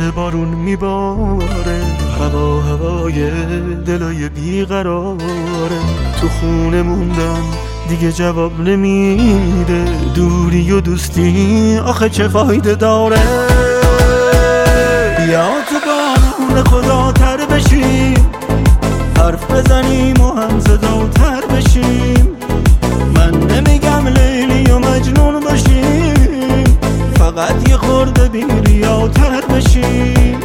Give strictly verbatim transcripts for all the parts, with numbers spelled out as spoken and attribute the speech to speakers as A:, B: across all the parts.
A: داره بارون میباره، هوا هوای دلای بیقراره. تو خونه موندم دیگه جواب نمیده، دوری و دوستی آخه چه فایده داره. بیا تو بارون خدا تر بشیم، حرف بزنیم و هم صداتر بشیم. من نمیگم لیلی و مجنون باشیم، فقط یه خورده بی ریاتر بشیم.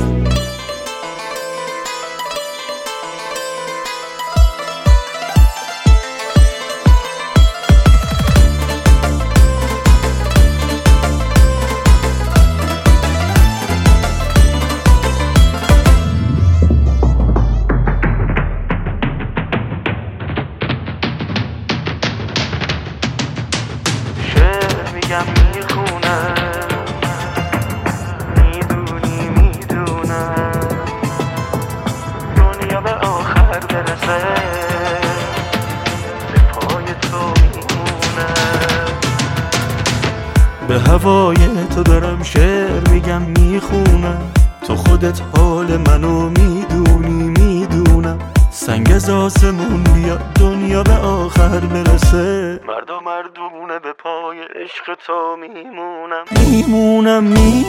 A: میگم میخونم، میدونی میدونم دنیا به آخر برسه به پای تو میمونم. به هوای تو دارم شعر میگم میخونم، تو خودت حال منو میدونی میدونم. سنگ از آسمون بیاد دنیا به آخر برسه، مرد و مردونه به پای عشق تو میمونم میمونم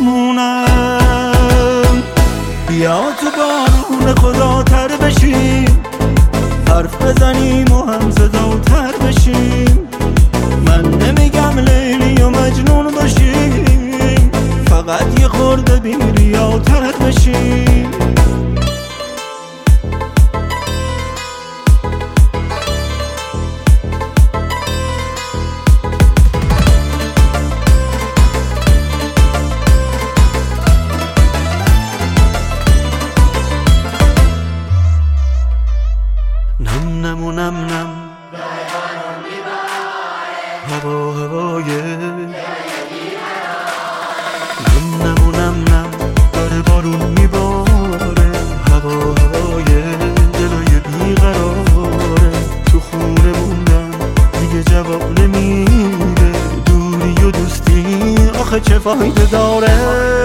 A: میمونم. بیا تو بارون خدا تر بشیم، حرف بزنیم و هم صداتر بشیم. من نمیگم لیلی و مجنون باشیم، فقط یه خورده بی ریاتر بشیم. نم نم و نم نم هوا هوای نم نم و نم نم داره بارون میباره، هوا هوای دلای بیقراره. تو خونه موندم دیگه جواب نمیده، دوری و دوستی آخه چه فایده داره.